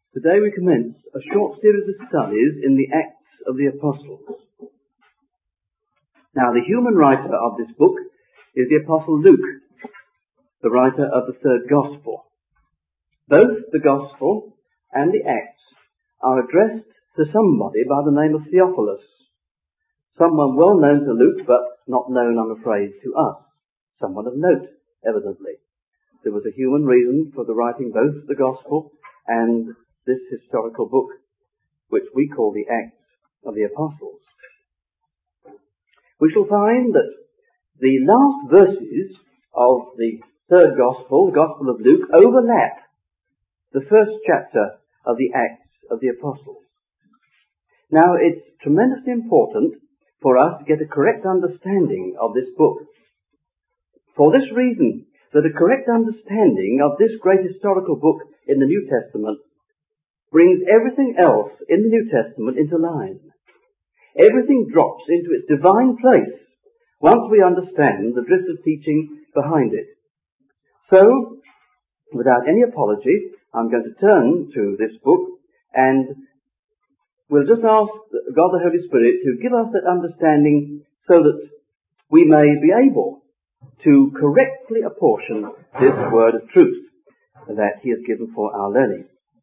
Today we commence a short series of studies in the Acts of the Apostles. Now, the human writer of this book is the Apostle Luke, the writer of the third Gospel. Both the Gospel and the Acts are addressed to somebody by the name of Theophilus, someone well known to Luke, but not known, I'm afraid, to us. Someone of note, evidently. There was a human reason for the writing both the Gospel and this historical book, which we call the Acts of the Apostles. We shall find that the last verses of the third Gospel, the Gospel of Luke, overlap the first chapter of the Acts of the Apostles. Now, it's tremendously important for us to get a correct understanding of this book. For this reason, that a correct understanding of this great historical book in the New Testament brings everything else in the New Testament into line. Everything drops into its divine place once we understand the drift of teaching behind it. So, without any apology, I'm going to turn to this book and we'll just ask God the Holy Spirit to give us that understanding so that we may be able to correctly apportion this word of truth that He has given for our learning.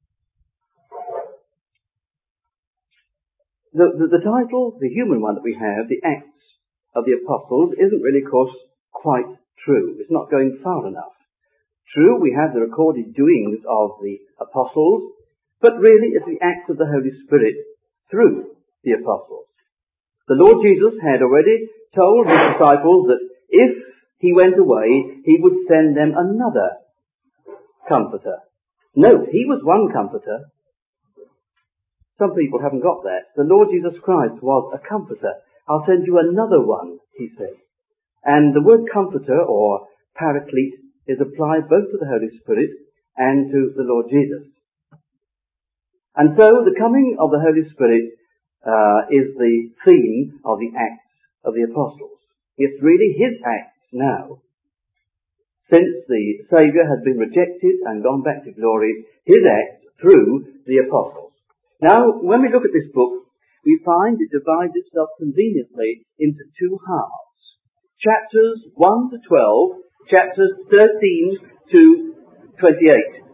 The title, the human one that we have, the Acts of the Apostles, isn't really, of course, quite true. It's not going far enough. True, we have the recorded doings of the Apostles, but really it's the Acts of the Holy Spirit through the Apostles. The Lord Jesus had already told His disciples that if He went away, He would send them another comforter. No, He was one comforter. Some people haven't got that. The Lord Jesus Christ was a comforter. I'll send you another one, He said. And the word comforter or paraclete is applied both to the Holy Spirit and to the Lord Jesus. And so the coming of the Holy Spirit is the theme of the Acts of the Apostles. It's really His Acts now. Since the Saviour has been rejected and gone back to glory, His Acts through the Apostles. Now, when we look at this book, we find it divides itself conveniently into two halves. Chapters 1 to 12, chapters 13 to 28.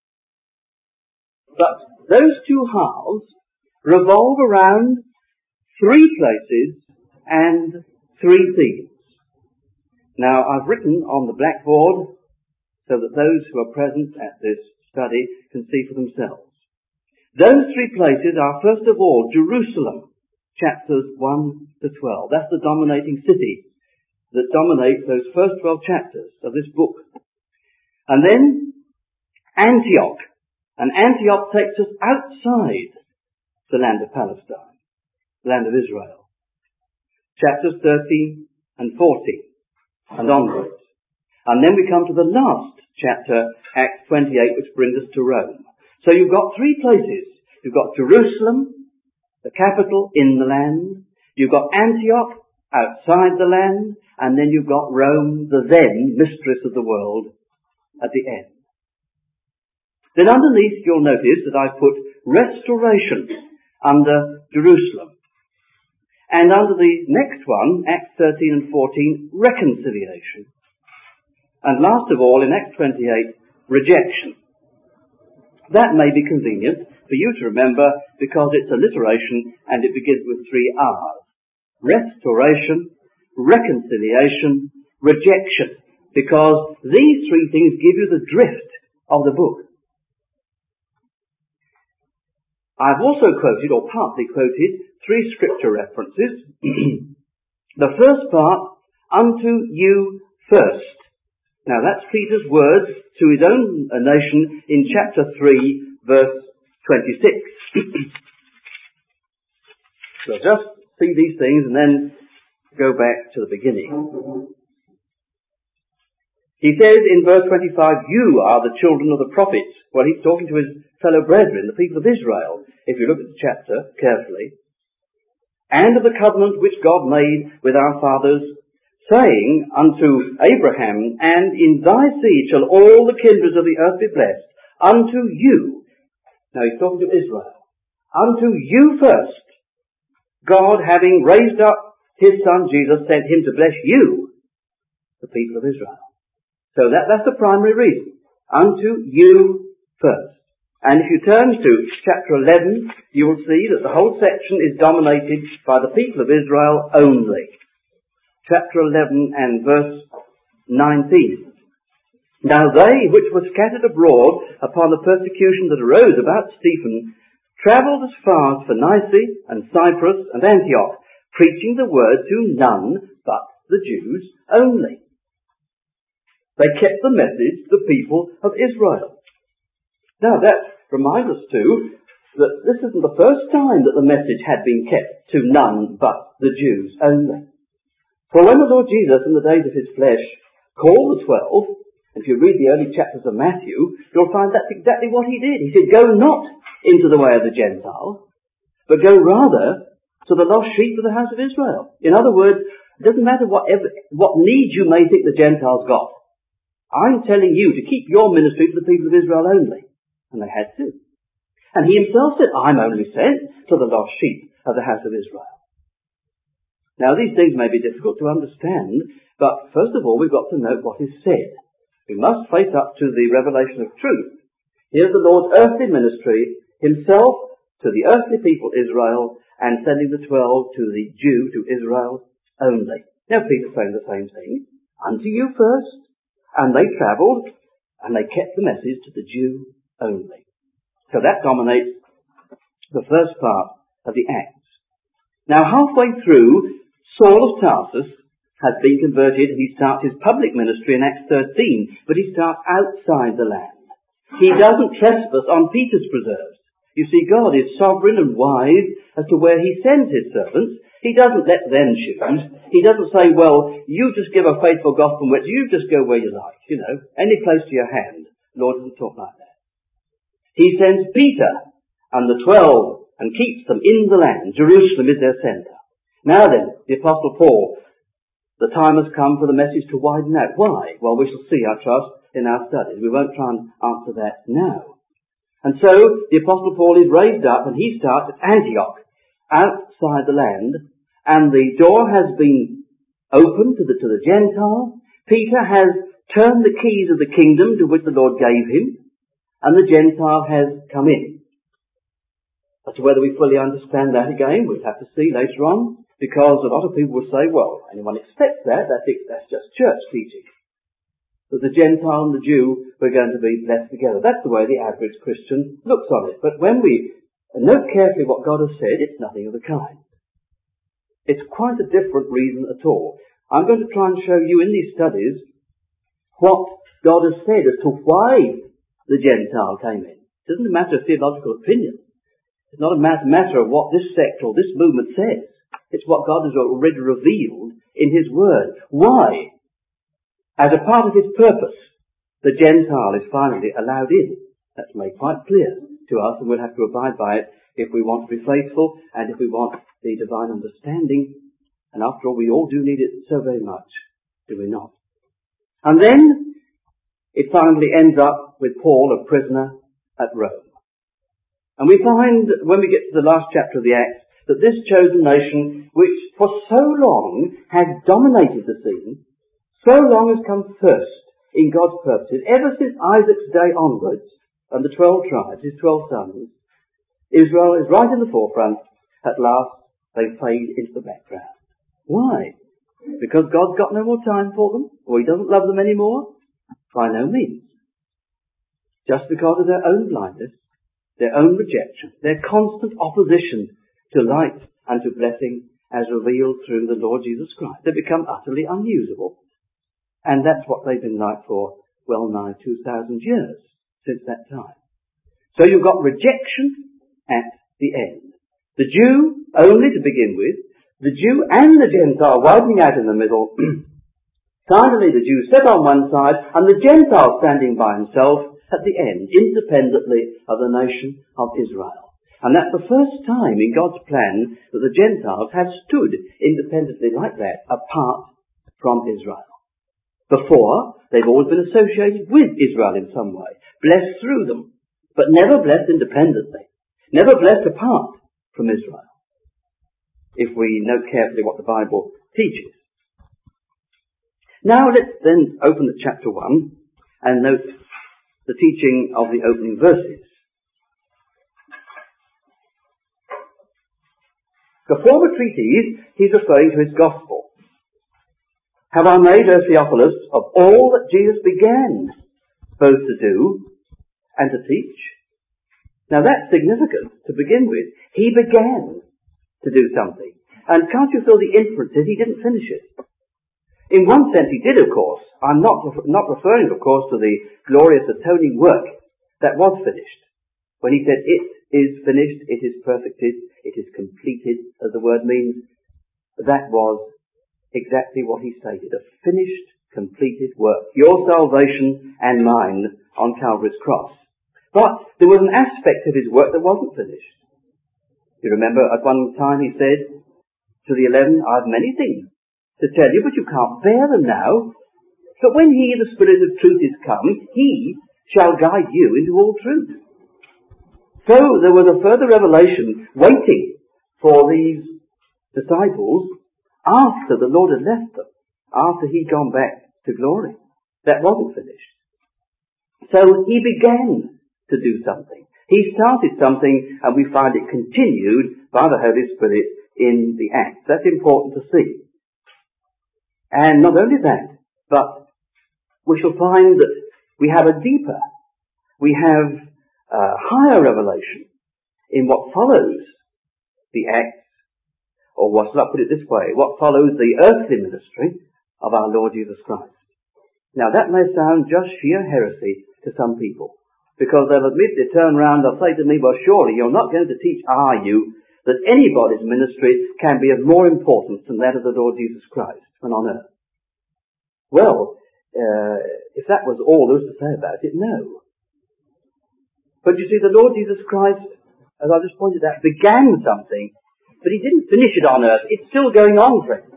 But those two halves revolve around three places and three themes. Now, I've written on the blackboard so that those who are present at this study can see for themselves. Those three places are, first of all, Jerusalem, chapters 1 to 12. That's the dominating city that dominates those first 12 chapters of this book. And then Antioch. And Antioch takes us outside the land of Palestine, the land of Israel. Chapters 13 and 14 and onwards. And then we come to the last chapter, Acts 28, which brings us to Rome. So you've got three places. You've got Jerusalem, the capital in the land. You've got Antioch, outside the land. And then you've got Rome, the then mistress of the world, at the end. Then underneath you'll notice that I've put restoration under Jerusalem. And under the next one, Acts 13 and 14, reconciliation. And last of all, in Acts 28, rejection. That may be convenient for you to remember because it's alliteration and it begins with three R's. Restoration, reconciliation, rejection. Because these three things give you the drift of the book. I've also quoted, or partly quoted, three scripture references. The first part, unto you first. Now that's Peter's words to his own nation in chapter 3, verse 26. So just see these things and then go back to the beginning. He says in verse 25, you are the children of the prophets. Well, he's talking to his fellow brethren, the people of Israel, if you look at the chapter carefully. And of the covenant which God made with our fathers, saying unto Abraham, and in thy seed shall all the kindreds of the earth be blessed. Unto you, Now he's talking to Israel. Unto you first, God, having raised up his Son Jesus, sent him to bless you, the people of Israel. So that's the primary reason. Unto you first. And if you turn to chapter 11, you will see that the whole section is dominated by the people of Israel only. Chapter 11 and verse 19. Now they which were scattered abroad upon the persecution that arose about Stephen travelled as far as Phoenicia and Cyprus and Antioch, preaching the word to none but the Jews only. They kept the message to the people of Israel. Now that reminds us too that this isn't the first time that the message had been kept to none but the Jews only. For when the Lord Jesus in the days of his flesh called the 12, if you read the early chapters of Matthew, you'll find that's exactly what he did. He said, go not into the way of the Gentiles, but go rather to the lost sheep of the house of Israel. In other words, it doesn't matter what need you may think the Gentiles got. I'm telling you to keep your ministry to the people of Israel only. And they had to. And he himself said, I'm only sent to the lost sheep of the house of Israel. Now these things may be difficult to understand, but first of all we've got to note what is said. We must face up to the revelation of truth. Here's the Lord's earthly ministry, himself to the earthly people Israel, and sending the 12 to the Jew, to Israel only. Now Peter's saying the same thing. Unto you first. And they travelled, and they kept the message to the Jew only. So that dominates the first part of the Acts. Now halfway through, Saul of Tarsus has been converted, and he starts his public ministry in Acts 13, but he starts outside the land. He doesn't trespass on Peter's preserves. You see, God is sovereign and wise as to where he sends his servants. He doesn't let them choose. He doesn't say, well, you just give a faithful gospel witness, you just go where you like, any place to your hand. The Lord doesn't talk like that. He sends Peter and the 12 and keeps them in the land. Jerusalem is their centre. Now then, the Apostle Paul, the time has come for the message to widen out. Why? Well, we shall see, I trust, in our studies. We won't try and answer that now. And so, the Apostle Paul is raised up, and he starts at Antioch, outside the land, and the door has been opened to the Gentile. Peter has turned the keys of the kingdom to which the Lord gave him, and the Gentile has come in. As to whether we fully understand that again, we'll have to see later on. Because a lot of people will say, well, anyone expects that, that's just church teaching. That the Gentile and the Jew were going to be blessed together. That's the way the average Christian looks on it. But when we note carefully what God has said, it's nothing of the kind. It's quite a different reason at all. I'm going to try and show you in these studies what God has said as to why the Gentile came in. It isn't a matter of theological opinion. It's not a matter of what this sect or this movement says. It's what God has already revealed in his word. Why? As a part of his purpose, the Gentile is finally allowed in. That's made quite clear to us, and we'll have to abide by it if we want to be faithful and if we want the divine understanding. And after all, we all do need it so very much, do we not? And then it finally ends up with Paul, a prisoner at Rome. And we find, when we get to the last chapter of the Acts, that this chosen nation, which for so long has dominated the scene, so long has come first in God's purposes, ever since Isaac's day onwards, and the 12 tribes, his 12 sons, Israel is right in the forefront. At last, they fade into the background. Why? Because God's got no more time for them? Or he doesn't love them anymore? By no means. Just because of their own blindness, their own rejection, their constant opposition to light and to blessing as revealed through the Lord Jesus Christ. They become utterly unusable. And that's what they've been like for well nigh 2,000 years since that time. So you've got rejection at the end. The Jew only to begin with, the Jew and the Gentile widening out in the middle. Finally the Jew set on one side and the Gentile standing by himself at the end, independently of the nation of Israel. And that's the first time in God's plan that the Gentiles have stood independently like that, apart from Israel. Before, they've always been associated with Israel in some way, blessed through them. but never blessed independently, never blessed apart from Israel, if we note carefully what the Bible teaches. Now let's then open at chapter 1 and note the teaching of the opening verses. The former treatise, he's referring to his gospel. Have I made, O Theophilus, of all that Jesus began both to do and to teach? Now that's significant to begin with. He began to do something. And can't you feel the inferences? He didn't finish it. In one sense he did, of course. I'm not referring, of course, to the glorious atoning work that was finished. When he said, it is finished, it is perfected, it is completed, as the word means, that was exactly what he stated. A finished, completed work. Your salvation and mine on Calvary's cross. But there was an aspect of his work that wasn't finished. You remember at one time he said to the 11, I have many things to tell you, but you can't bear them now. But when he, the Spirit of truth, is come, he shall guide you into all truth. So there was a further revelation waiting for these disciples after the Lord had left them, after he'd gone back to glory. That wasn't finished. So he began to do something. He started something, and we find it continued by the Holy Spirit in the Acts. That's important to see. And not only that, but we shall find that we have a deeper, we have a higher revelation in what follows the Acts, or what shall I put it this way, what follows the earthly ministry of our Lord Jesus Christ. Now that may sound just sheer heresy to some people, because they'll immediately turn around and say to me, well surely you're not going to teach, are you, that anybody's ministry can be of more importance than that of the Lord Jesus Christ when on earth? Well, if that was all there was to say about it, no. But you see, the Lord Jesus Christ, as I just pointed out, began something, but he didn't finish it on earth. It's still going on, friends.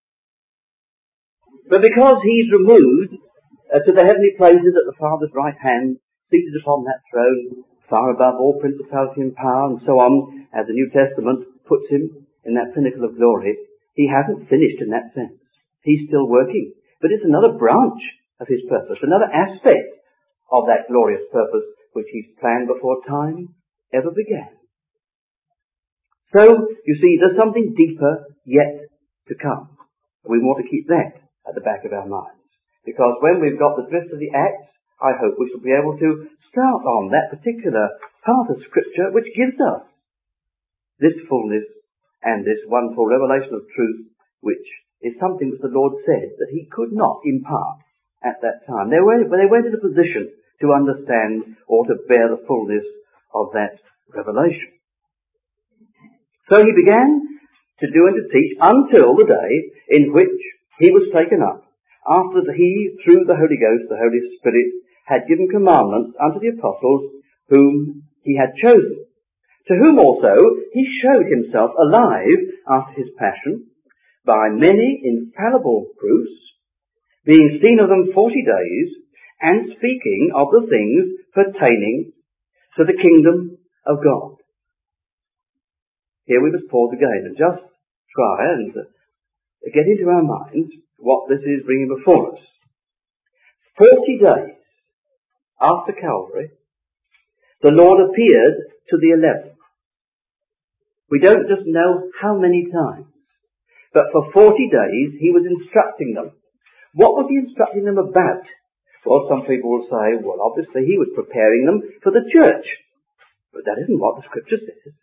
But because he's removed to the heavenly places at the Father's right hand, seated upon that throne, far above all principality and power, and so on, as the New Testament puts him in that pinnacle of glory, he hasn't finished in that sense. He's still working. But it's another branch of his purpose, another aspect of that glorious purpose which he's planned before time ever began. So, you see, there's something deeper yet to come. We want to keep that at the back of our minds. Because when we've got the drift of the Acts, I hope we shall be able to start on that particular part of Scripture which gives us this fullness and this wonderful revelation of truth, which is something that the Lord said that he could not impart at that time. They weren't in a position to understand or to bear the fullness of that revelation. So he began to do and to teach until the day in which he was taken up, after he, through the Holy Ghost, the Holy Spirit, had given commandments unto the apostles whom he had chosen, to whom also he showed himself alive after his passion by many infallible proofs, being seen of them 40 days, and speaking of the things pertaining to the kingdom of God. Here we must pause again and just try and get into our minds what this is bringing before us. 40 days after Calvary, the Lord appeared to the 11. We don't just know how many times, but for 40 days he was instructing them. What was he instructing them about? Well, some people will say, well, obviously he was preparing them for the church. But that isn't what the Scripture says.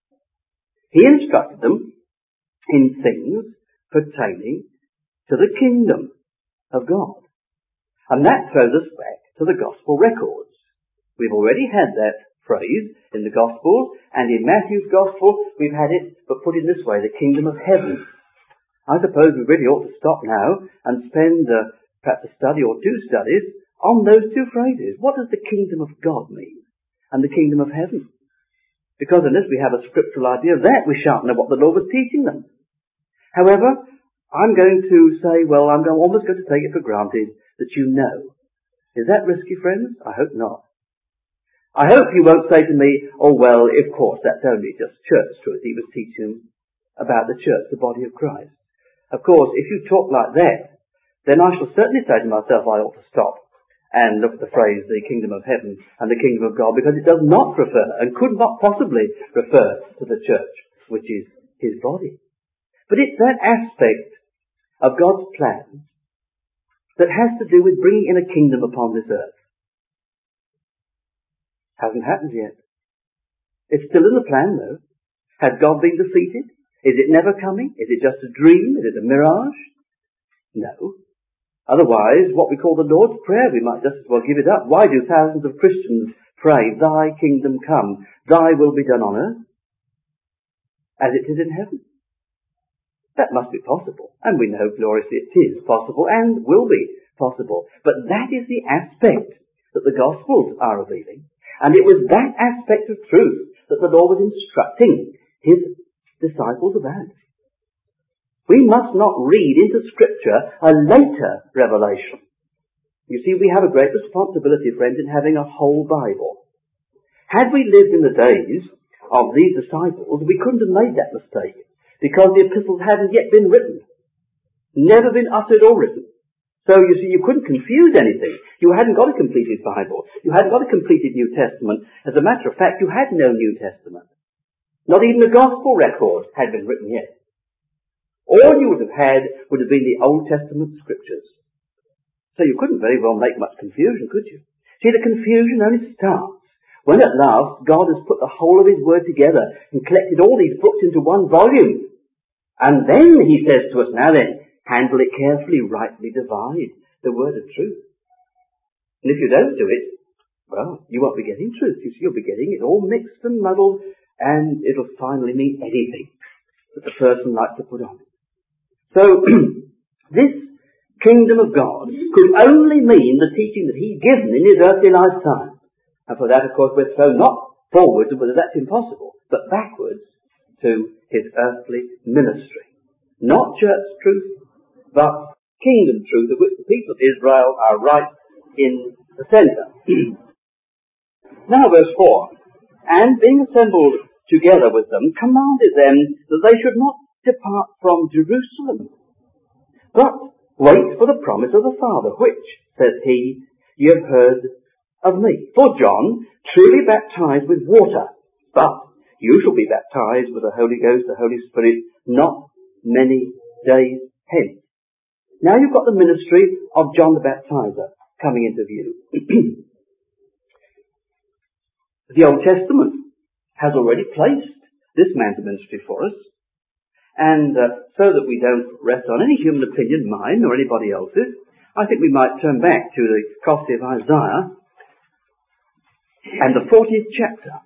He instructed them in things pertaining to the kingdom of God. And that throws us back to the Gospel records. We've already had that phrase in the Gospels, and in Matthew's Gospel we've had it, but put in this way, the kingdom of heaven. I suppose we really ought to stop now and spend perhaps a study or two studies on those two phrases. What does the kingdom of God mean? And the kingdom of heaven? Because unless we have a scriptural idea of that, we shan't know what the Lord was teaching them. However, I'm going to say, well, I'm almost going to take it for granted that you know. Is that risky, friends? I hope not. I hope you won't say to me, oh well, of course, that's only just church truth. He was teaching about the church, the body of Christ. Of course, if you talk like that, then I shall certainly say to myself I ought to stop and look at the phrase, the kingdom of heaven and the kingdom of God, because it does not refer, and could not possibly refer, to the church, which is his body. But it's that aspect of God's plan that has to do with bringing in a kingdom upon this earth. Hasn't happened yet. It's still in the plan, though. Has God been defeated? Is it never coming? Is it just a dream? Is it a mirage? No. Otherwise, what we call the Lord's Prayer, we might just as well give it up. Why do thousands of Christians pray, thy kingdom come, thy will be done on earth, as it is in heaven? That must be possible. And we know gloriously it is possible and will be possible. But that is the aspect that the Gospels are revealing. And it was that aspect of truth that the Lord was instructing his disciples about. We must not read into Scripture a later revelation. You see, we have a great responsibility, friends, in having a whole Bible. Had we lived in the days of these disciples, we couldn't have made that mistake, because the epistles hadn't yet been written, never been uttered or written. So, you see, you couldn't confuse anything. You hadn't got a completed Bible. You hadn't got a completed New Testament. As a matter of fact, you had no New Testament. Not even the Gospel record had been written yet. All you would have had would have been the Old Testament scriptures. So you couldn't very well make much confusion, could you? See, the confusion only starts when at last God has put the whole of his word together and collected all these books into one volume. And then he says to us, now then, handle it carefully, rightly divide the word of truth. And if you don't do it, well, you won't be getting truth. You see, you'll be getting it all mixed and muddled, and it'll finally mean anything that the person likes to put on it. So, this kingdom of God could only mean the teaching that he'd given in his earthly lifetime. And for that, of course, we're thrown not forwards, whether that's impossible, but backwards to his earthly ministry. Not church truth, but kingdom truth, of which the people of Israel are right in the centre. Now, verse 4. And being assembled together with them, commanded them that they should not depart from Jerusalem, but wait for the promise of the Father, which, says he, ye have heard of me. For John truly baptized with water, but you shall be baptized with the Holy Ghost, the Holy Spirit, not many days hence. Now you've got the ministry of John the Baptizer coming into view. The Old Testament has already placed this man's ministry for us. And so that we don't rest on any human opinion, mine or anybody else's, I think we might turn back to the prophecy of Isaiah and the 40th chapter.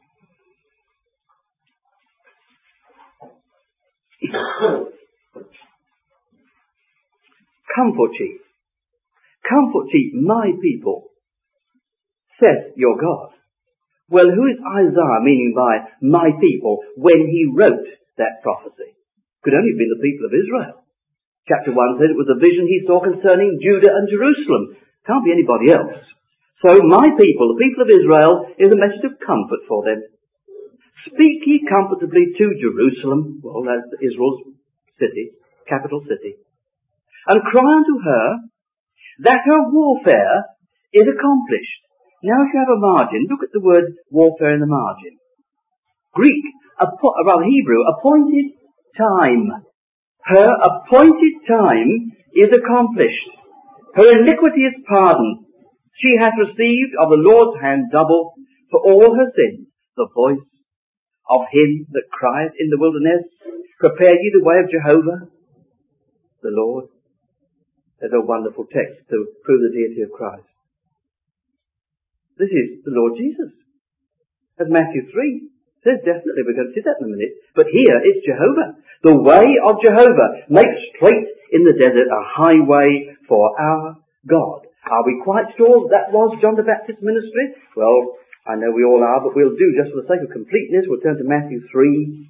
Comfort ye, my people, saith your God. Well, who is Isaiah meaning by my people when he wrote that prophecy? Could only have been the people of Israel. Chapter 1 said it was a vision he saw concerning Judah and Jerusalem. Can't be anybody else. So my people, the people of Israel, is a message of comfort for them. Speak ye comfortably to Jerusalem, well, that's Israel's city, capital city, and cry unto her that her warfare is accomplished. Now if you have a margin, look at the word warfare in the margin. Greek, Hebrew, appointed time. Her appointed time is accomplished. Her iniquity is pardoned. She hath received of the Lord's hand double for all her sins. The voice of him that crieth in the wilderness, prepare ye the way of Jehovah, the Lord. There's a wonderful text to prove the deity of Christ. This is the Lord Jesus. As Matthew 3 says, definitely, we're going to see that in a minute. But here it's Jehovah. The way of Jehovah. Make straight in the desert a highway for our God. Are we quite sure that was John the Baptist's ministry? Well, I know we all are, but we'll do, just for the sake of completeness, we'll turn to Matthew 3.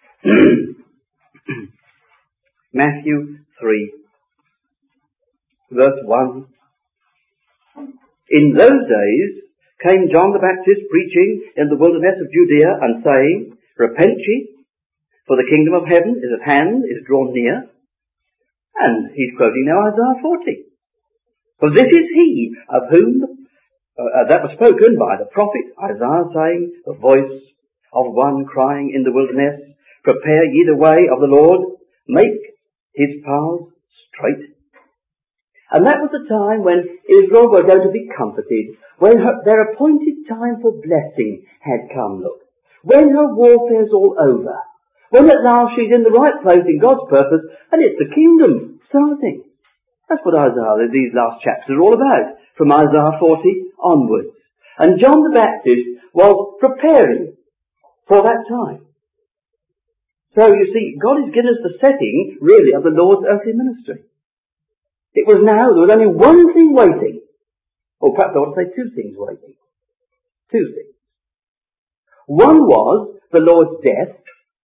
Matthew 3, verse 1. In those days came John the Baptist preaching in the wilderness of Judea and saying, Repent ye, for the kingdom of heaven is at hand, is drawn near. And he's quoting now Isaiah 40. For this is he of whom that was spoken by the prophet Isaiah, saying, The voice of one crying in the wilderness, Prepare ye the way of the Lord, make his paths straight. And that was the time when Israel were going to be comforted, when their appointed time for blessing had come, look. When her warfare's all over, when at last she's in the right place in God's purpose, and it's the kingdom starting. That's what Isaiah, these last chapters are all about, from Isaiah 40 onwards. And John the Baptist was preparing for that time. So you see, God has given us the setting, really, of the Lord's earthly ministry. It was now, there was only one thing waiting. Or perhaps I ought to say two things waiting. Two things. One was the Lord's death.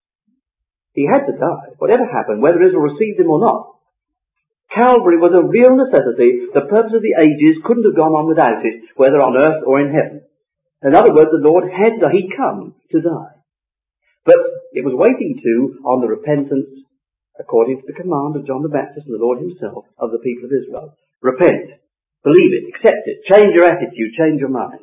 He had to die, whatever happened, whether Israel received him or not. Calvary was a real necessity. The purpose of the ages couldn't have gone on without it, whether on earth or in heaven. In other words, the Lord he'd come to die. But it was waiting too on the repentance, according to the command of John the Baptist and the Lord himself, of the people of Israel. Repent. Believe it. Accept it. Change your attitude. Change your mind.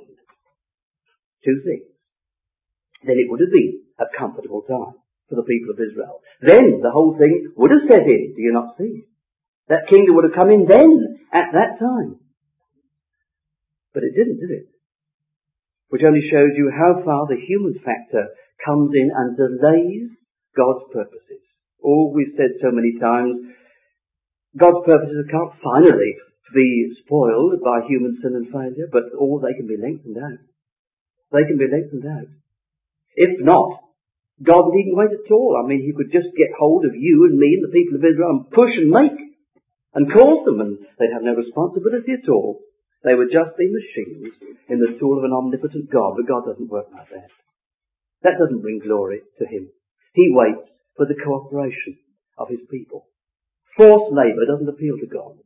Two things. Then it would have been a comfortable time for the people of Israel. Then the whole thing would have set in. Do you not see? That kingdom would have come in then, at that time. But it didn't, did it? Which only shows you how far the human factor comes in and delays God's purposes. Oh, we've said so many times, God's purposes can't finally be spoiled by human sin and failure, but they can be lengthened out. They can be lengthened out. If not, God needn't wait at all. I mean, he could just get hold of you and me and the people of Israel and push and make and cause them, and they'd have no responsibility at all. They would just be machines in the tool of an omnipotent God, but God doesn't work like that. That doesn't bring glory to him. He waits for the cooperation of his people. Forced labour doesn't appeal to God.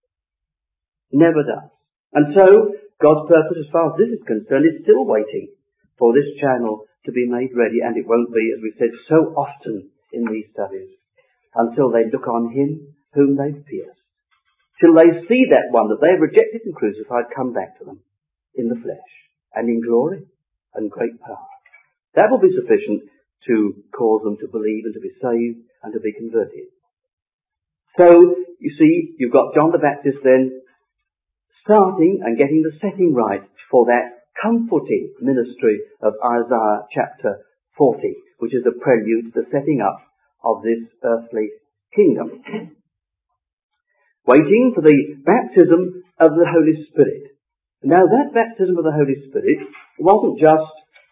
Never does. And so, God's purpose as far as this is concerned is still waiting for this channel to be made ready, and it won't be, as we said so often in these studies, until they look on him whom they've pierced. Till they see that one that they've rejected and crucified come back to them in the flesh and in glory and great power. That will be sufficient to cause them to believe and to be saved and to be converted. So, you see, you've got John the Baptist then starting and getting the setting right for that comforting ministry of Isaiah chapter 40, which is a prelude to the setting up of this earthly kingdom. Waiting for the baptism of the Holy Spirit. Now that baptism of the Holy Spirit wasn't just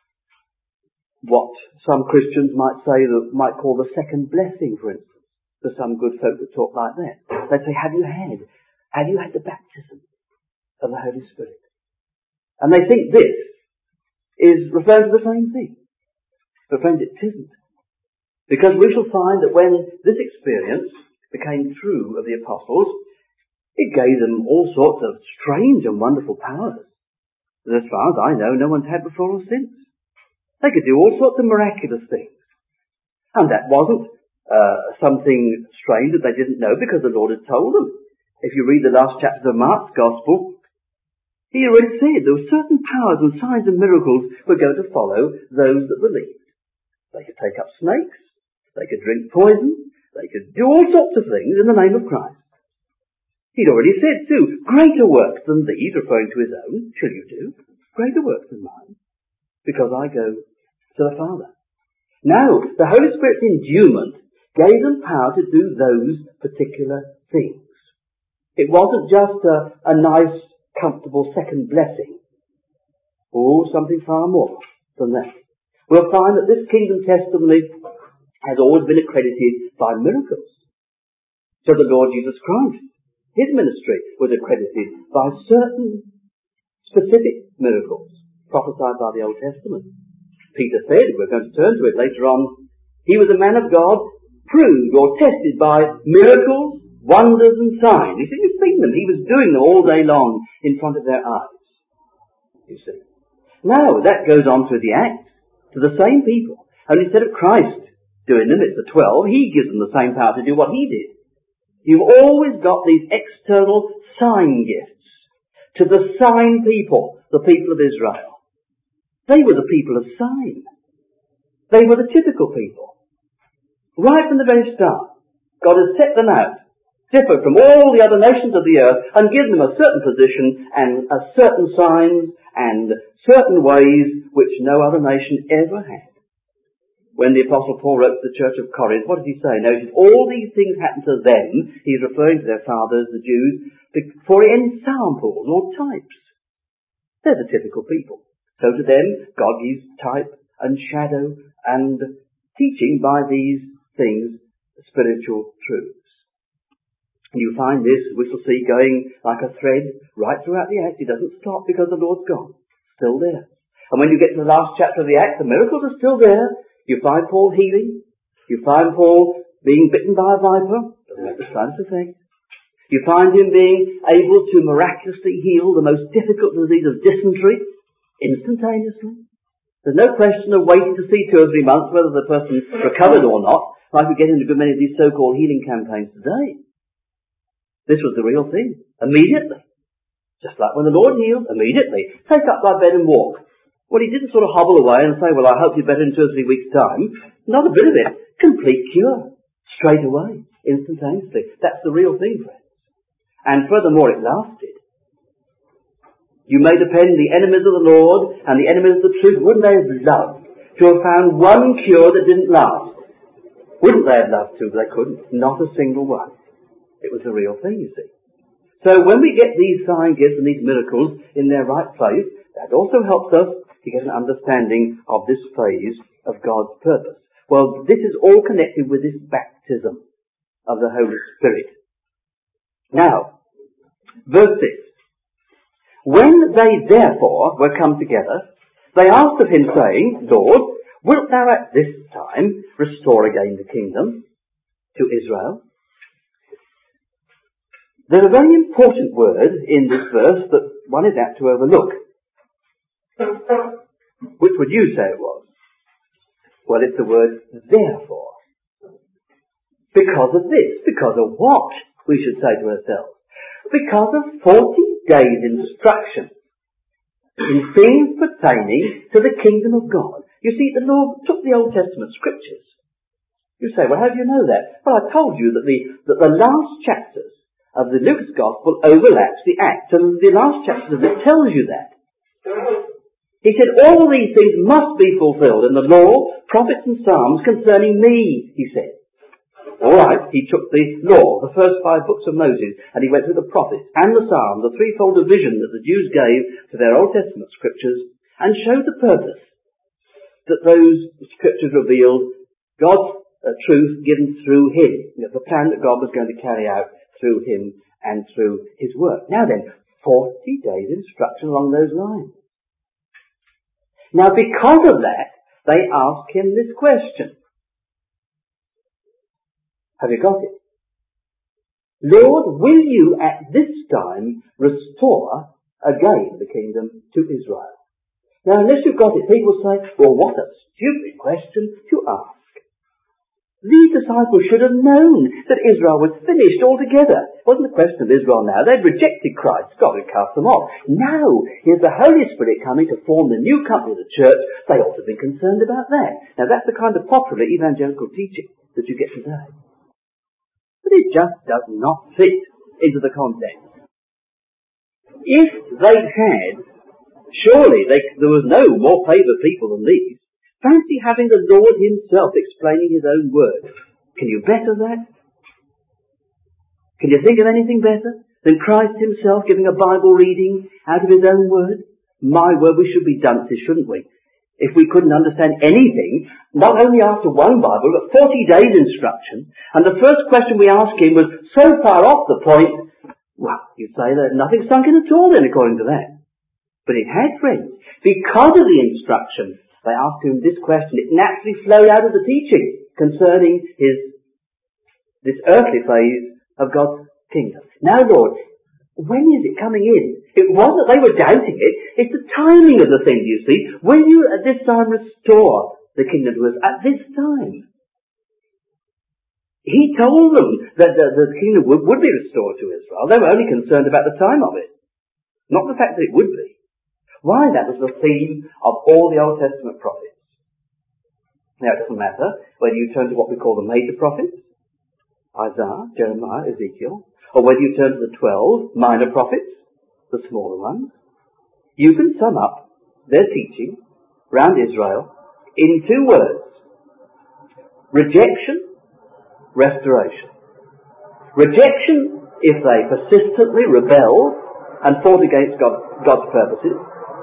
what some Christians might say, might call the second blessing, for instance. There's some good folk that talk like that. They'd say, have you had the baptism of the Holy Spirit? And they think this is referring to the same thing. But friends, it isn't. Because we shall find that when this experience became true of the apostles, it gave them all sorts of strange and wonderful powers that, as far as I know, no one's had before or since. They could do all sorts of miraculous things. And that wasn't something strange that they didn't know, because the Lord had told them. If you read the last chapters of Mark's Gospel, he already said there were certain powers and signs and miracles were going to follow those that believed. They could take up snakes, they could drink poison, they could do all sorts of things in the name of Christ. He'd already said too, greater works than these, referring to his own, shall you do, greater works than mine, because I go to the Father. Now, the Holy Spirit's endowment gave them power to do those particular things. It wasn't just a nice, comfortable second blessing. Oh, something far more than that. We'll find that this kingdom testimony has always been accredited by miracles. So the Lord Jesus Christ, his ministry was accredited by certain specific miracles prophesied by the Old Testament. Peter said, we're going to turn to it later on, he was a man of God, proved or tested by miracles, wonders and signs. He said, you've seen them. He was doing them all day long in front of their eyes. You see. Now, that goes on through the Acts to the same people. Only instead of Christ doing them, it's the 12, he gives them the same power to do what he did. You've always got these external sign gifts to the sign people, the people of Israel. They were the people of sign. They were the typical people. Right from the very start, God has set them out, different from all the other nations of the earth, and given them a certain position and a certain signs and certain ways which no other nation ever had. When the Apostle Paul wrote to the church of Corinth, what did he say? Notice, all these things happened to them, he's referring to their fathers, the Jews, for ensamples or types. They're the typical people. So to them, God gives type and shadow and teaching by these things, spiritual truths. You find this, we shall see, going like a thread right throughout the Acts. It doesn't stop because the Lord's gone. Still there. And when you get to the last chapter of the Acts, the miracles are still there. You find Paul healing. You find Paul being bitten by a viper. Doesn't make the slightest effect. You find him being able to miraculously heal the most difficult disease of dysentery instantaneously. There's no question of waiting to see 2 or 3 months whether the person recovered or not, like we get into many of these so-called healing campaigns today. This was the real thing. Immediately. Just like when the Lord healed, immediately. Take up thy bed and walk. Well, he didn't sort of hobble away and say, well, I hope you're better in 2 or 3 weeks' time. Not a bit of it. Complete cure. Straight away. Instantaneously. That's the real thing, friends. And furthermore, it lasted. You may depend the enemies of the Lord and the enemies of the truth. Wouldn't they have loved to have found one cure that didn't last? Wouldn't they have loved to? But they couldn't. Not a single one. It was the real thing, you see. So when we get these sign gifts and these miracles in their right place, that also helps us to get an understanding of this phase of God's purpose. Well, this is all connected with this baptism of the Holy Spirit. Now, verse 6. When they therefore were come together, they asked of him, saying, Lord, wilt thou at this time restore again the kingdom to Israel? There's a very important word in this verse that one is apt to overlook. Which would you say it was? Well, it's the word therefore. Because of this. Because of what, we should say to ourselves. Because of 40 days instruction in things pertaining to the kingdom of God. You see, the Lord took the Old Testament scriptures. You say, well, how do you know that? Well, I told you that the last chapters of the Luke's Gospel overlaps the Acts, and the last chapter of it tells you that. He said, all these things must be fulfilled in the law, prophets and psalms concerning me, he said. All right, he took the law, the first 5 books of Moses, and he went through the prophets and the psalms, the threefold division that the Jews gave to their Old Testament scriptures, and showed the purpose that those scriptures revealed God's truth given through him. You know, the plan that God was going to carry out through him and through his work. Now then, 40 days instruction along those lines. Now because of that, they ask him this question. Have you got it? Lord, will you at this time restore again the kingdom to Israel? Now unless you've got it, people say, well, what a stupid question to ask. These disciples should have known that Israel was finished altogether. It wasn't a question of Israel now. They'd rejected Christ. God had cast them off. Now, here's the Holy Spirit coming to form the new company of the church. They ought to be concerned about that. Now, that's the kind of popular evangelical teaching that you get today. But it just does not fit into the context. If they had, surely there was no more favoured people than these. Fancy having the Lord himself explaining his own word. Can you better that? Can you think of anything better than Christ himself giving a Bible reading out of his own word? My word, we should be dunces, shouldn't we? If we couldn't understand anything, not only after one Bible, but 40 days instruction, and the first question we asked him was so far off the point, well, you'd say that nothing sunk in at all then, according to that. But it had, friends. Because of the instruction, they asked him this question. It naturally flowed out of the teaching concerning this earthly phase of God's kingdom. Now, Lord, When is it coming in? It wasn't they were doubting it. It's the timing of the thing, you see. Will you at this time restore the kingdom to us? At this time. He told them that the kingdom would be restored to Israel. They were only concerned about the time of it, not the fact that it would be. Why? That was the theme of all the Old Testament prophets. Now, it doesn't matter whether you turn to what we call the major prophets, Isaiah, Jeremiah, Ezekiel, or whether you turn to the 12 minor prophets, the smaller ones. You can sum up their teaching around Israel in 2 words. Rejection, restoration. Rejection if they persistently rebelled and fought against God's purposes.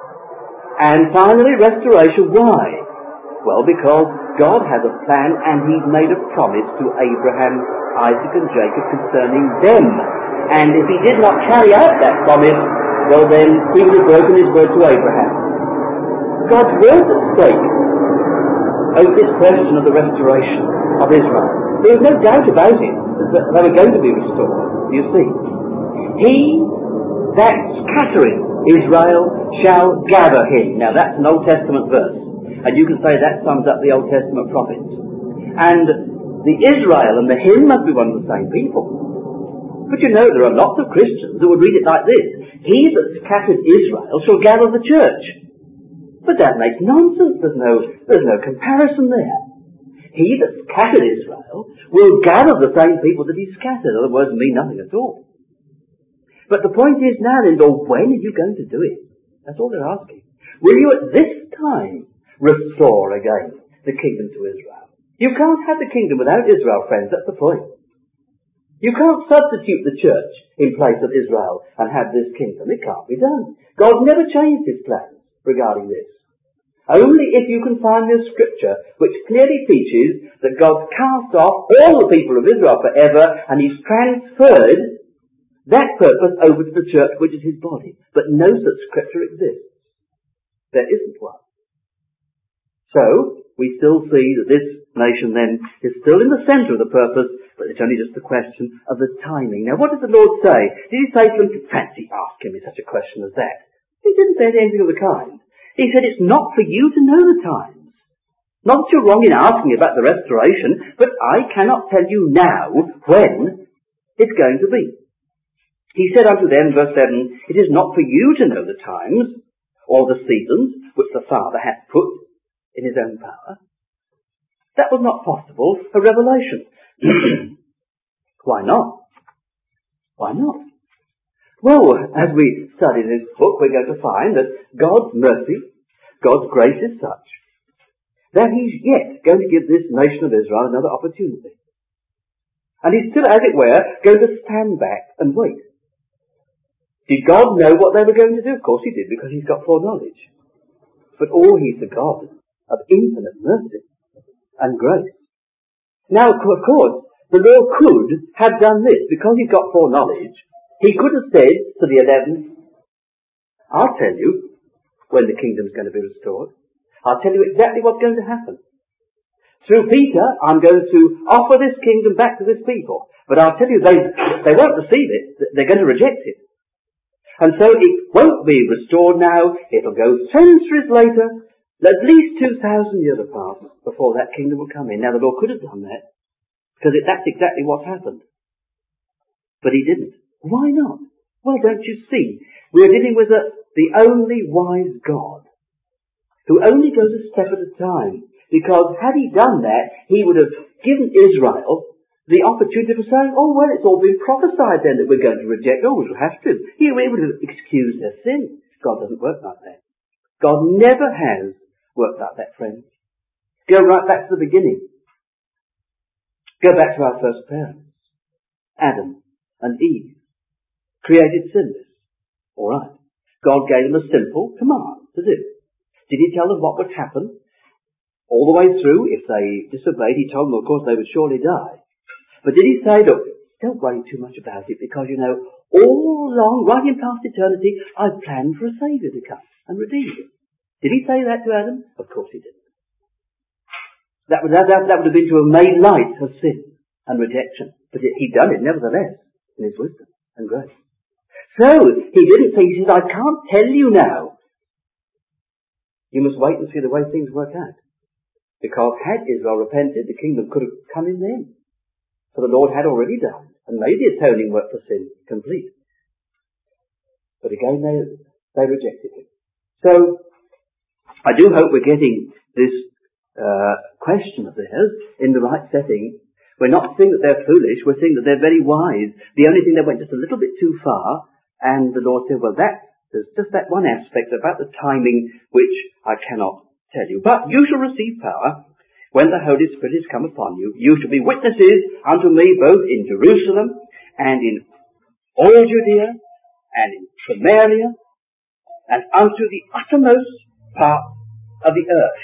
And finally, restoration. Why? Well, because God has a plan and He's made a promise to Abraham, Isaac and Jacob concerning them. And if He did not carry out that promise, well then, He would have broken His word to Abraham. God's word at stake over this question of the restoration of Israel. There was no doubt about it that they were going to be restored, you see. He that scattereth Israel shall gather him. Now that's an Old Testament verse. And you can say that sums up the Old Testament prophets. And the Israel and the him must be one of the same people. But you know, there are lots of Christians who would read it like this. He that scattered Israel shall gather the church. But that makes nonsense. There's no comparison there. He that scattered Israel will gather the same people that he scattered. In other words, mean nothing at all. But the point is now then, Lord, when are you going to do it? That's all they're asking. Will you at this time restore again the kingdom to Israel? You can't have the kingdom without Israel, friends. That's the point. You can't substitute the church in place of Israel and have this kingdom. It can't be done. God never changed His plans regarding this. Only if you can find this scripture which clearly teaches that God cast off all the people of Israel forever and He's transferred that purpose over to the church, which is His body. But no such scripture exists. There isn't one. So, we still see that this nation then is still in the centre of the purpose, but it's only just a question of the timing. Now, what did the Lord say? Did He say to them, fancy asking me such a question as that? He didn't say anything of the kind. He said, it's not for you to know the times. Not that you're wrong in asking about the restoration, but I cannot tell you now when it's going to be. He said unto them, verse 7, it is not for you to know the times or the seasons which the Father hath put in His own power. That was not possible for revelation. Why not? Why not? Well, as we study this book, we're going to find that God's mercy, God's grace is such that He's yet going to give this nation of Israel another opportunity. And He's still, as it were, going to stand back and wait. Did God know what they were going to do? Of course He did, because He's got foreknowledge. But He's a God of infinite mercy and grace. Now, of course, the Lord could have done this. Because He's got foreknowledge, He could have said to the 11, I'll tell you when the kingdom's going to be restored. I'll tell you exactly what's going to happen. Through Peter, I'm going to offer this kingdom back to this people. But I'll tell you, they won't receive it. They're going to reject it. And so it won't be restored now. It'll go centuries later. At least 2,000 years will pass before that kingdom will come in. Now, the Lord could have done that, because that's exactly what happened. But He didn't. Why not? Well, don't you see? We're dealing with the only wise God, who only goes a step at a time. Because had He done that, He would have given Israel the opportunity for saying, oh, well, it's all been prophesied then that we're going to reject. Oh, we'll have to. He would have excused their sin. God doesn't work like that. God never has worked like that, friends. Go right back to the beginning. Go back to our first parents, Adam and Eve, created sinless. All right. God gave them a simple command to do. Did He tell them what would happen? All the way through, if they disobeyed, He told them, of course, they would surely die. But did He say, look, don't worry too much about it, because, you know, all along, right in past eternity, I've planned for a Saviour to come and redeem you. Did He say that to Adam? Of course He didn't. That would have been to have made light of sin and rejection. But He'd done it nevertheless, in His wisdom and grace. So, he didn't say, he says, I can't tell you now. You must wait and see the way things work out. Because had Israel repented, the kingdom could have come in then. For the Lord had already done and made the atoning work for sin complete. But again, they rejected him. So, I do hope we're getting this question of theirs in the right setting. We're not saying that they're foolish, we're saying that they're very wise. The only thing, they went just a little bit too far, and the Lord said, well, there's just that one aspect about the timing which I cannot tell you. But you shall receive power when the Holy Spirit is come upon you. You shall be witnesses unto me both in Jerusalem and in all Judea and in Samaria and unto the uttermost part of the earth.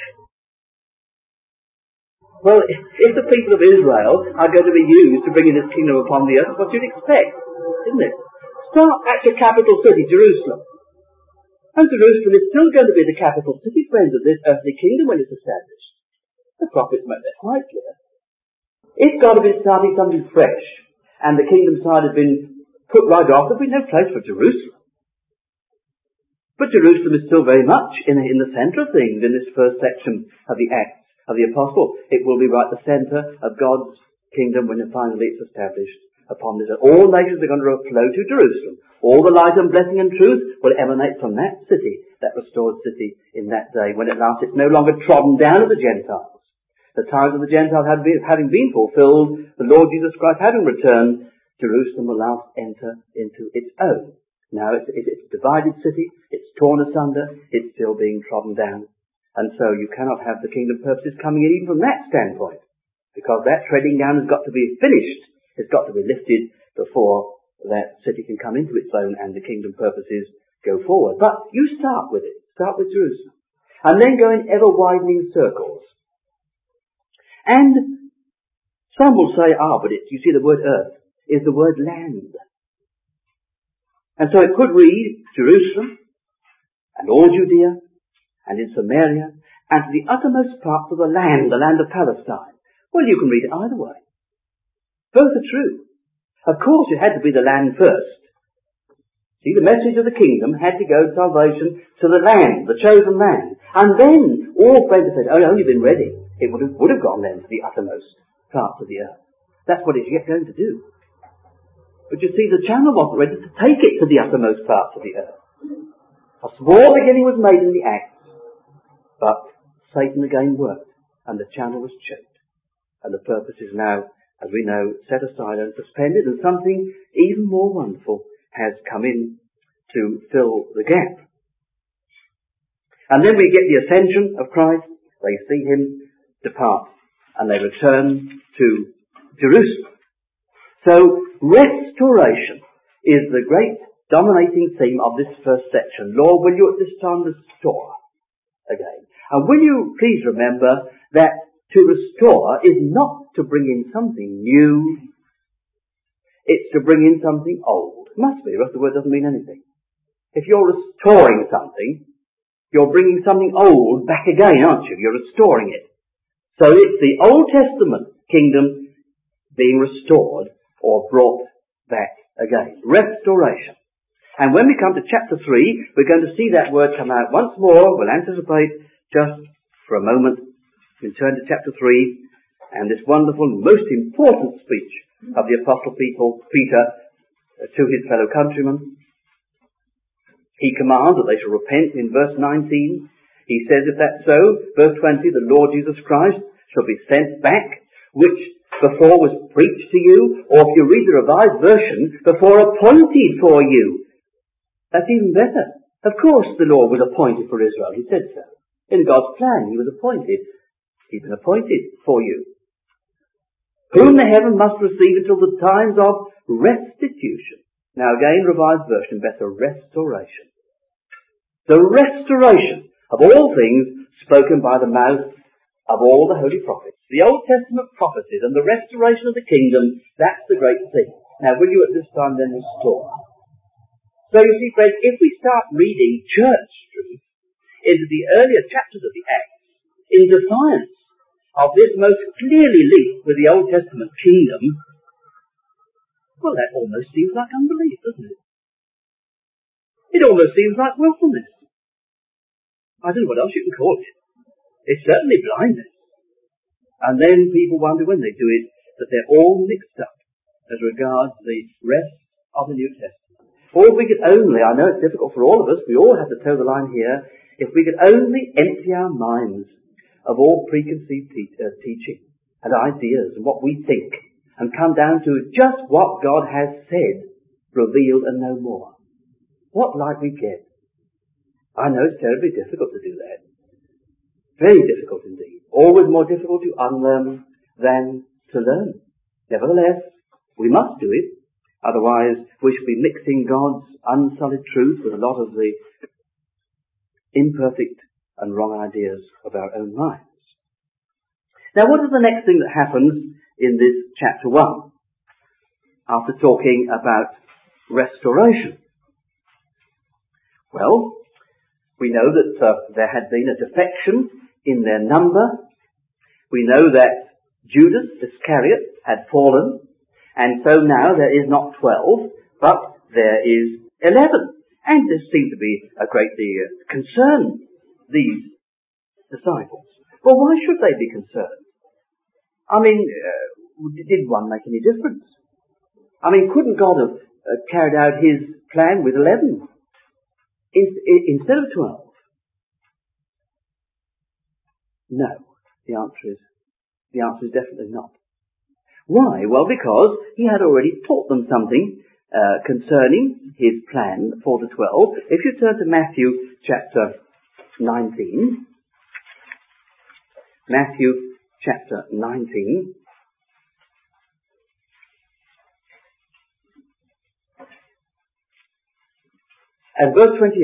Well, if the people of Israel are going to be used to bring in this kingdom upon the earth, what you'd expect, isn't it? Start at your capital city, Jerusalem. And Jerusalem is still going to be the capital city, friends, of this earthly kingdom when it's established. The prophets make that quite clear. If God had been starting something fresh, and the kingdom side had been put right off, there'd be no place for Jerusalem. But Jerusalem is still very much in the centre of things in this first section of the Acts of the Apostle. It will be right the centre of God's kingdom when finally it's established upon this. All nations are going to flow to Jerusalem. All the light and blessing and truth will emanate from that city, that restored city in that day, when at last it's no longer trodden down of the Gentiles. The times of the Gentiles having been fulfilled, the Lord Jesus Christ having returned, Jerusalem will last enter into its own. Now it's a divided city, it's torn asunder, it's still being trodden down. And so you cannot have the kingdom purposes coming in even from that standpoint, because that treading down has got to be finished. It's got to be lifted before that city can come into its own and the kingdom purposes go forward. But you start with it. Start with Jerusalem. And then go in ever-widening circles. And some will say, but you see the word earth is the word land. And so it could read Jerusalem and all Judea and in Samaria, and to the uttermost parts of the land of Palestine. Well, you can read it either way. Both are true. Of course, it had to be the land first. See, the message of the kingdom had to go salvation to the land, the chosen land. And then, all friends have said, only been ready. It would have gone then to the uttermost parts of the earth. That's what it's yet going to do. But you see, the channel wasn't ready to take it to the uttermost parts of the earth. A small beginning was made in the Acts. But Satan again worked, and the channel was choked. And the purpose is now, as we know, set aside and suspended, and something even more wonderful has come in to fill the gap. And then we get the ascension of Christ. They see him depart, and they return to Jerusalem. So, restoration is the great dominating theme of this first section. Lord, will you at this time restore again? And will you please remember that to restore is not to bring in something new, it's to bring in something old. It must be, or else the word doesn't mean anything. If you're restoring something, you're bringing something old back again, aren't you? You're restoring it. So it's the Old Testament kingdom being restored or brought back again. Restoration. And when we come to chapter 3, we're going to see that word come out once more. We'll anticipate just for a moment. We turn to chapter 3 and this wonderful, most important speech of the Apostle Peter to his fellow countrymen. He commands that they shall repent in verse 19. He says, if that's so, verse 20, the Lord Jesus Christ shall be sent back, which before was preached to you, or if you read the Revised Version, before appointed for you. That's even better. Of course the Lord was appointed for Israel. He said so. In God's plan, he was appointed. He's been appointed for you. Whom the heaven must receive until the times of restitution. Now again, Revised Version, better, restoration. The restoration of all things spoken by the mouth of all the holy prophets. The Old Testament prophecies and the restoration of the kingdom, that's the great thing. Now will you at this time then restore? So you see, friends, if we start reading church truth into the earlier chapters of the Acts, in defiance of this most clearly linked with the Old Testament kingdom, well, that almost seems like unbelief, doesn't it? It almost seems like willfulness. I don't know what else you can call it. It's certainly blindness. And then people wonder when they do it that they're all mixed up as regards the rest of the New Testament. Or if we could only, I know it's difficult for all of us, we all have to toe the line here, if we could only empty our minds of all preconceived teaching and ideas and what we think and come down to just what God has said, revealed and no more. What light we get. I know it's terribly difficult to do that. Very difficult indeed. Always more difficult to unlearn than to learn. Nevertheless, we must do it. Otherwise, we should be mixing God's unsullied truth with a lot of the imperfect and wrong ideas of our own minds. Now, what is the next thing that happens in this chapter 1? After talking about restoration. Well, we know that there had been a defection in their number. We know that Judas Iscariot had fallen, and so now there is not 12, but there is 11. And there seemed to be a great deal of concern, these disciples. Well, why should they be concerned? I mean, did one make any difference? I mean, couldn't God have carried out his plan with 11 instead of 12? No, the answer is definitely not. Why? Well, because he had already taught them something concerning his plan for the 12. If you turn to Matthew chapter 19, Matthew chapter 19, and verse 28,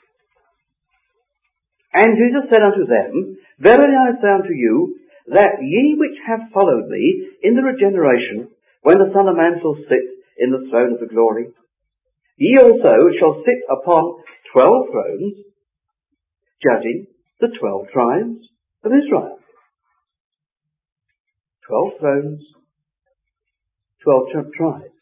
and Jesus said unto them, Verily I say unto you, that ye which have followed me in the regeneration, when the Son of Man shall sit in the throne of the glory, ye also shall sit upon 12 thrones, judging the 12 tribes of Israel. 12 thrones, 12 tribes.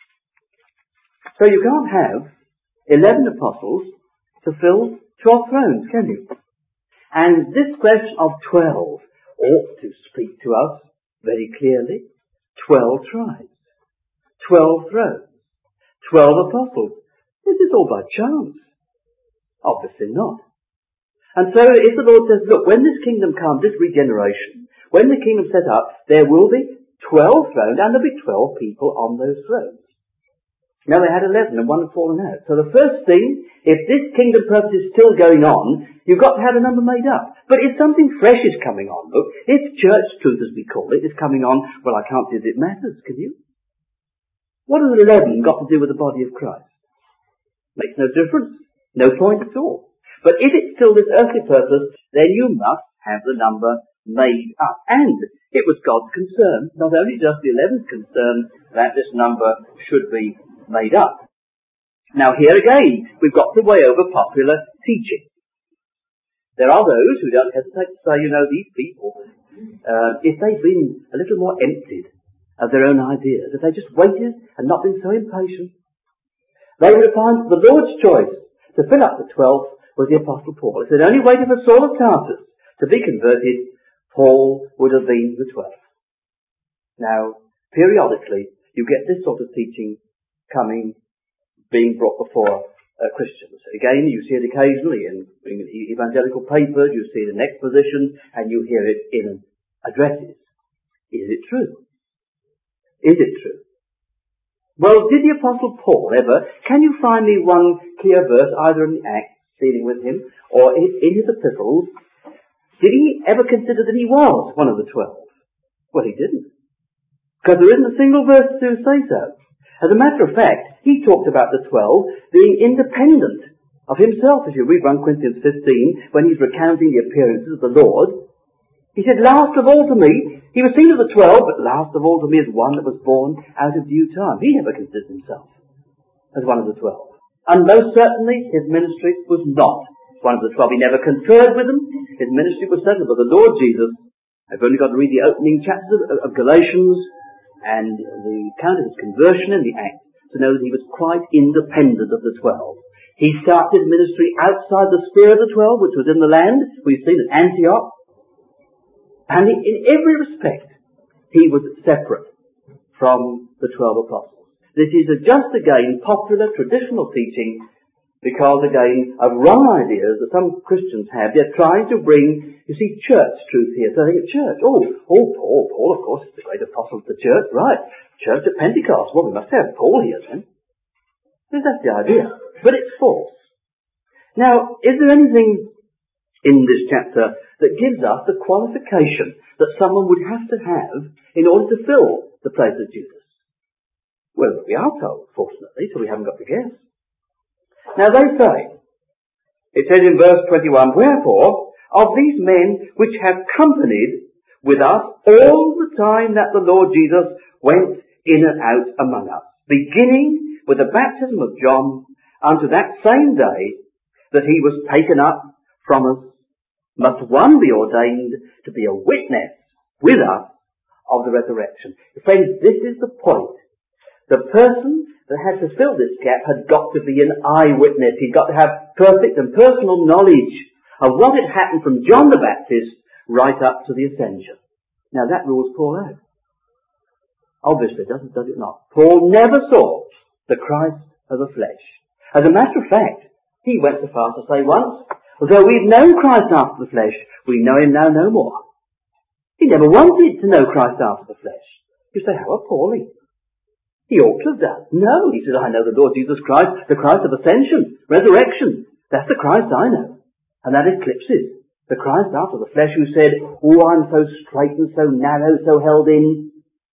So you can't have 11 apostles to fill 12 thrones, can you? And this question of 12 ought to speak to us very clearly. 12 tribes, 12 thrones, 12 apostles. Is this all by chance? Obviously not. And so if the Lord says, look, when this kingdom comes, this regeneration, when the kingdom's set up, there will be 12 thrones and there'll be 12 people on those thrones. Now they had 11 and one had fallen out. So the first thing, if this kingdom purpose is still going on, you've got to have a number made up. But if something fresh is coming on, look, if church truth as we call it is coming on, well I can't see that it matters, can you? What has 11 got to do with the body of Christ? Makes no difference. No point at all. But if it's still this earthly purpose, then you must have the number made up. And it was God's concern, not only just the 11's concern, that this number should be made up. Now here again, we've got to weigh over popular teaching. There are those who don't hesitate to say, these people, if they'd been a little more emptied of their own ideas, if they just waited and not been so impatient, they would have found the Lord's choice to fill up the 12th was the Apostle Paul. If they'd only waited for Saul of Tarsus to be converted, Paul would have been the 12th. Now, periodically, you get this sort of teaching being brought before Christians. Again, you see it occasionally in evangelical papers, you see it in expositions, and you hear it in addresses. Is it true? Is it true? Well, did the Apostle Paul ever, can you find me one clear verse, either in the Acts dealing with him, or in his epistles, did he ever consider that he was one of the 12? Well, he didn't. Because there isn't a single verse to say so. As a matter of fact, he talked about the 12 being independent of himself. If you read 1 Corinthians 15, when he's recounting the appearances of the Lord, he said, last of all to me, he was seen of the 12, but last of all to me is one that was born out of due time. He never considered himself as one of the 12. And most certainly his ministry was not one of the 12. He never conferred with them. His ministry was settled by the Lord Jesus. I've only got to read the opening chapters of Galatians and the account of his conversion in the Acts to know that he was quite independent of the 12. He started ministry outside the sphere of the 12, which was in the land. We've seen at Antioch. And in every respect, he was separate from the 12 apostles. This is just again popular traditional teaching, because again of wrong ideas that some Christians have. They're trying to bring, you see, church truth here. So they think church. Paul, of course, is the great apostle of the church, right? Church at Pentecost. Well, we must have Paul here then. So that's the idea. But it's false. Now, is there anything in this chapter that gives us the qualification that someone would have to have in order to fill the place of Judas? Well, we are told, fortunately, so we haven't got to guess. Now they say, it says in verse 21, wherefore, of these men which have companied with us all the time that the Lord Jesus went in and out among us, beginning with the baptism of John unto that same day that he was taken up from us, must one be ordained to be a witness with us of the resurrection. Friends, this is the point. The person that had to fill this gap had got to be an eyewitness. He'd got to have perfect and personal knowledge of what had happened from John the Baptist right up to the ascension. Now that rules Paul out. Obviously, does it not? Paul never saw the Christ of the flesh. As a matter of fact, he went so far to say once, although we've known Christ after the flesh, we know him now no more. He never wanted to know Christ after the flesh. You say, how appalling. He ought to have done. No, he said, I know the Lord Jesus Christ, the Christ of ascension, resurrection. That's the Christ I know. And that eclipses the Christ after the flesh who said, oh, I'm so straight and so narrow, so held in,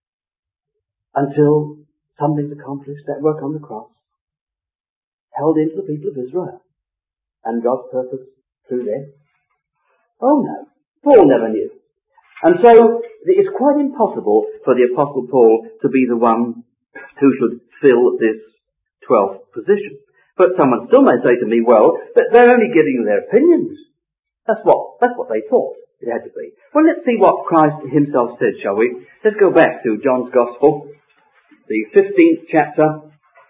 until something's accomplished, that work on the cross. Held into the people of Israel. And God's purpose through them. Oh no, Paul never knew. And so, it's quite impossible for the Apostle Paul to be the one who should fill this 12th position. But someone still may say to me, well, but they're only giving you their opinions. That's what they thought it had to be. Well, let's see what Christ himself said, shall we? Let's go back to John's Gospel, the 15th chapter.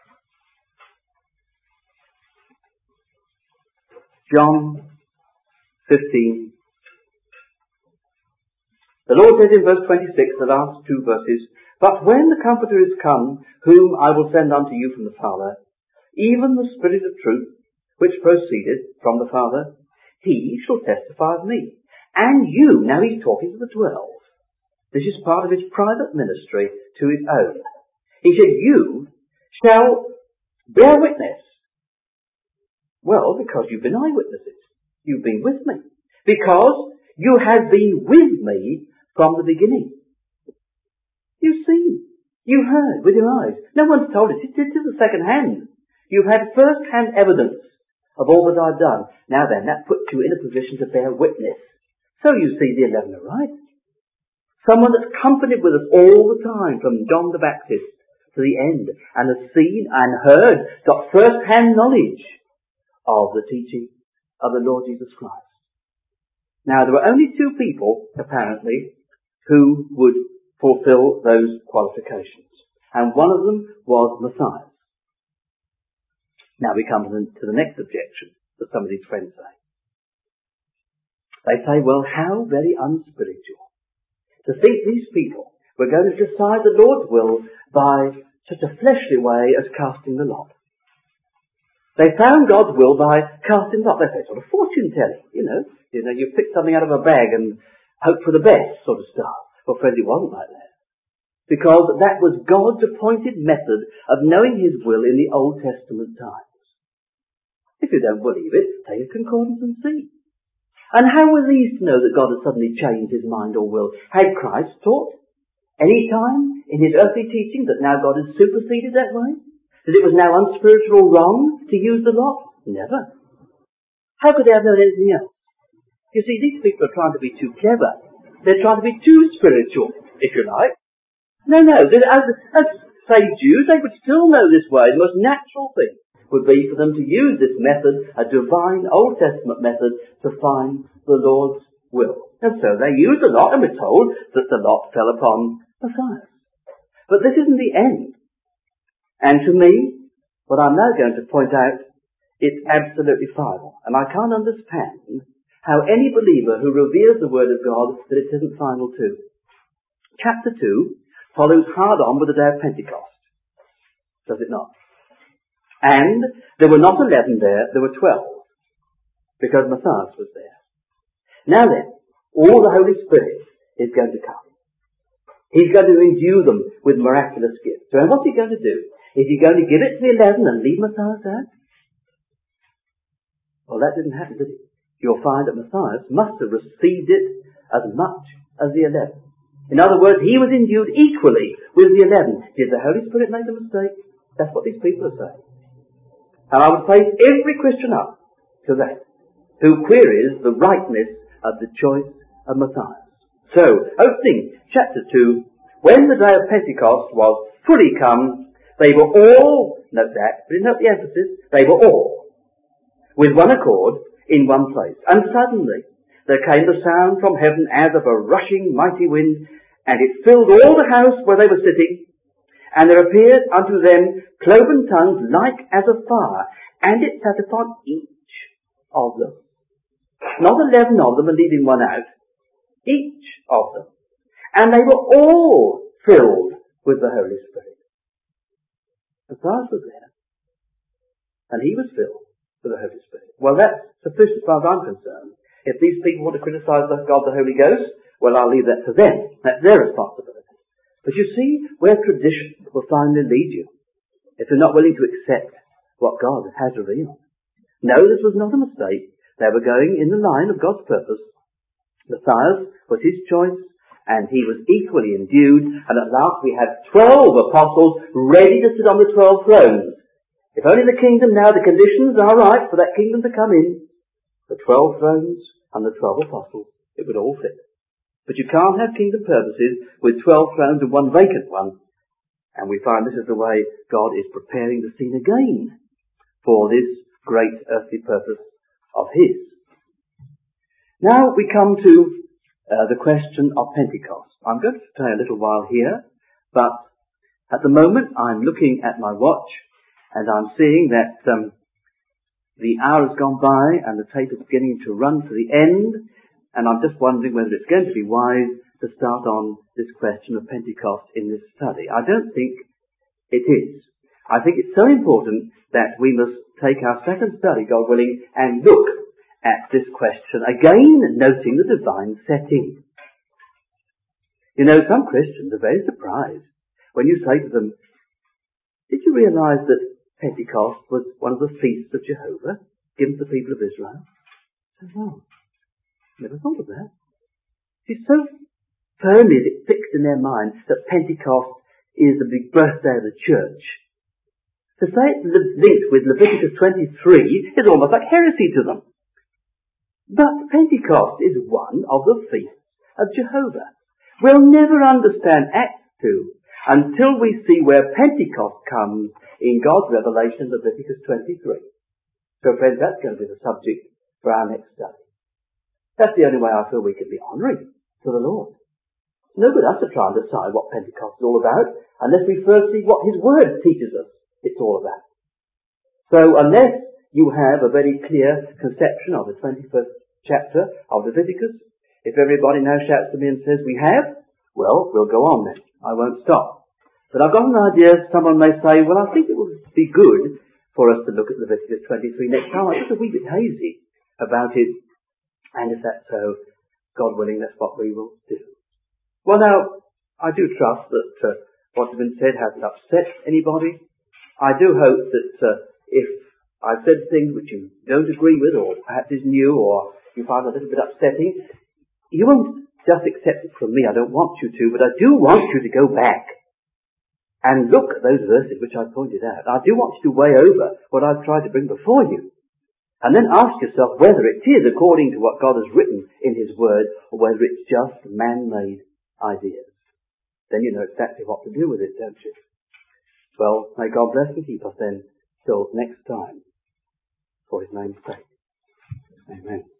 John 15. The Lord says in verse 26, the last two verses, but when the Comforter is come, whom I will send unto you from the Father, even the Spirit of truth, which proceeded from the Father, he shall testify of me. And you, now he's talking to the 12. This is part of his private ministry to his own. He said, you shall bear witness. Well, because you've been eyewitnesses. You've been with me. Because you have been with me from the beginning. You've seen. You heard with your eyes. No one's told it. This is the second hand. You've had first-hand evidence of all that I've done. Now then, that puts you in a position to bear witness. So you see the 11 are right. Someone that's accompanied with us all the time from John the Baptist to the end and has seen and heard, got first-hand knowledge of the teaching of the Lord Jesus Christ. Now, there were only two people, apparently, who would fulfill those qualifications. And one of them was Matthias. Now we come to the next objection that some of these friends say. They say, well, how very unspiritual to think these people were going to decide the Lord's will by such a fleshly way as casting the lot. They found God's will by casting the lot. They say sort of fortune telling, you know, you pick something out of a bag and hope for the best sort of stuff. Well, friends, it wasn't like that. Because that was God's appointed method of knowing his will in the Old Testament times. If you don't believe it, take a concordance and see. And how were these to know that God had suddenly changed his mind or will? Had Christ taught any time in his earthly teaching that now God had superseded that way? That it was now unspiritual or wrong to use the lot? Never. How could they have known anything else? You see, these people are trying to be too clever. They're trying to be too spiritual, if you like. No, as saved Jews, they would still know this way. The most natural thing would be for them to use this method, a divine Old Testament method, to find the Lord's will. And so they used the lot, and we're told that the lot fell upon Matthias. But this isn't the end. And to me, what I'm now going to point out It's absolutely final. And I can't understand how any believer who reveres the Word of God that it isn't final too. Chapter 2 follows hard on with the day of Pentecost. Does it not? And there were not 11 there were 12. Because Matthias was there. Now then, all the Holy Spirit is going to come. He's going to endue them with miraculous gifts. So what's he going to do? Is he going to give it to the 11 and leave Matthias out? Well, that didn't happen, did it? You'll find that Matthias must have received it as much as the 11. In other words, he was endued equally with the 11. Did the Holy Spirit make a mistake? That's what these people are saying. And I would place every Christian up to that, who queries the rightness of the choice of Matthias. So, opening chapter 2, when the day of Pentecost was fully come, they were all, note that, but note the emphasis, they were all, with one accord, in one place. And suddenly there came a sound from heaven as of a rushing mighty wind, and it filled all the house where they were sitting. And there appeared unto them cloven tongues like as of fire, and it sat upon each of them. Not 11 of them and leaving one out. Each of them. And they were all filled with the Holy Spirit. Matthias was there. And he was filled with the Holy Spirit. Well, that's sufficient as far as I'm concerned. If these people want to criticize God the Holy Ghost, well, I'll leave that to them. That's their responsibility. But you see where tradition will finally lead you, if you're not willing to accept what God has revealed. No, this was not a mistake. They were going in the line of God's purpose. Matthias was his choice, and he was equally endued, and at last we had 12 apostles ready to sit on the 12 thrones. If only the kingdom now, the conditions are right for that kingdom to come in. The 12 thrones and the 12 apostles, it would all fit. But you can't have kingdom purposes with 12 thrones and one vacant one. And we find this is the way God is preparing the scene again for this great earthly purpose of His. Now we come to the question of Pentecost. I'm going to stay a little while here, but at the moment I'm looking at my watch and I'm seeing that the hour has gone by and the tape is beginning to run to the end, and I'm just wondering whether it's going to be wise to start on this question of Pentecost in this study. I don't think it is. I think it's so important that we must take our second study, God willing, and look at this question, again noting the divine setting. You know, some Christians are very surprised when you say to them, did you realize that Pentecost was one of the feasts of Jehovah given to the people of Israel? I said, no, never thought of that. It's so firmly fixed in their mind that Pentecost is the big birthday of the church. To say it's linked with Leviticus 23 is almost like heresy to them. But Pentecost is one of the feasts of Jehovah. We'll never understand Acts 2 until we see where Pentecost comes in God's revelation, Leviticus 23. So friends, that's going to be the subject for our next study. That's the only way I feel we can be honouring to the Lord. It's no good us to try and decide what Pentecost is all about unless we first see what His Word teaches us it's all about. So unless you have a very clear conception of the 21st chapter of Leviticus, if everybody now shouts to me and says, we have, well, we'll go on then. I won't stop. But I've got an idea, someone may say, well, I think it would be good for us to look at Leviticus 23 next time. I'm just a wee bit hazy about it. And if that's so, God willing, that's what we will do. Well, now, I do trust that what has been said hasn't upset anybody. I do hope that if I've said things which you don't agree with, or perhaps is new, or you find a little bit upsetting, you won't just accept it from me. I don't want you to, but I do want you to go back and look at those verses which I pointed out. I do want you to weigh over what I've tried to bring before you. And then ask yourself whether it is according to what God has written in His Word, or whether it's just man-made ideas. Then you know exactly what to do with it, don't you? Well, may God bless and keep us then till next time, for His name's sake. Amen.